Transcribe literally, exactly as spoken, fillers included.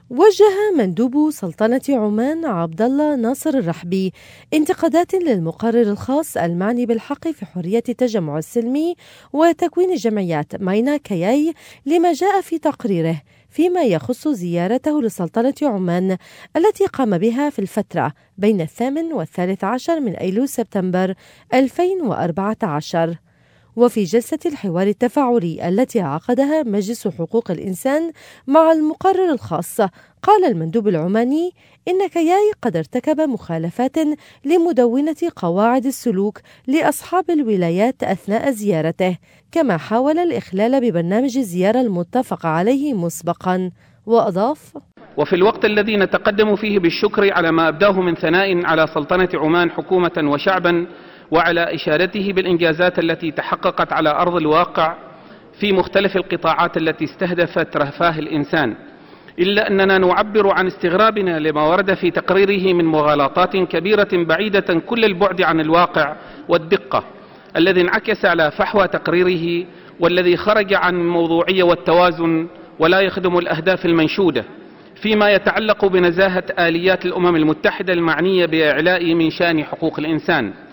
وجه مندوب سلطنة عمان عبد الله ناصر الرحبي انتقادات للمقرر الخاص المعني بالحق في حرية التجمع السلمي وتكوين الجمعيات ماينا كياي لما جاء في تقريره فيما يخص زيارته لسلطنة عمان التي قام بها في الفترة بين الثامن والثالث عشر من أيلول سبتمبر ألفين وأربعة عشر. وفي جلسة الحوار التفاعلي التي عقدها مجلس حقوق الإنسان مع المقرر الخاص، قال المندوب العماني إن كياي قد ارتكب مخالفات لمدونة قواعد السلوك لأصحاب الولايات أثناء زيارته، كما حاول الإخلال ببرنامج الزيارة المتفق عليه مسبقا. وأضاف: وفي الوقت الذي نتقدم فيه بالشكر على ما أبداه من ثناء على سلطنة عمان حكومة وشعبا، وعلى إشادته بالإنجازات التي تحققت على أرض الواقع في مختلف القطاعات التي استهدفت رفاه الإنسان، إلا أننا نعبر عن استغرابنا لما ورد في تقريره من مغالطات كبيرة بعيدة كل البعد عن الواقع والدقة، الذي انعكس على فحوى تقريره والذي خرج عن الموضوعية والتوازن ولا يخدم الأهداف المنشودة فيما يتعلق بنزاهة آليات الأمم المتحدة المعنية بإعلاء من شأن حقوق الإنسان.